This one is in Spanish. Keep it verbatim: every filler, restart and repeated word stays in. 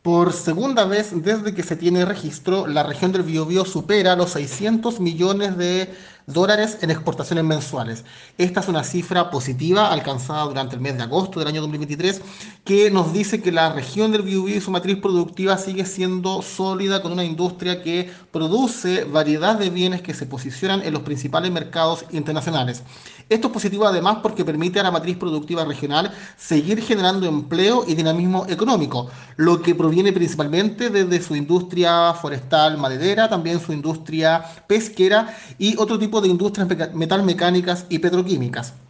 Por segunda vez desde que se tiene registro, la región del Biobío supera los seiscientos millones de dólares en exportaciones mensuales. Esta es una cifra positiva alcanzada durante el mes de agosto del año dos mil veintitrés, que nos dice que la región del Biobío y su matriz productiva sigue siendo sólida con una industria que produce variedad de bienes que se posicionan en los principales mercados internacionales. Esto es positivo además porque permite a la matriz productiva regional seguir generando empleo y dinamismo económico, lo que proviene principalmente desde su industria forestal maderera, también su industria pesquera y otro tipo de industrias meca- metalmecánicas y petroquímicas.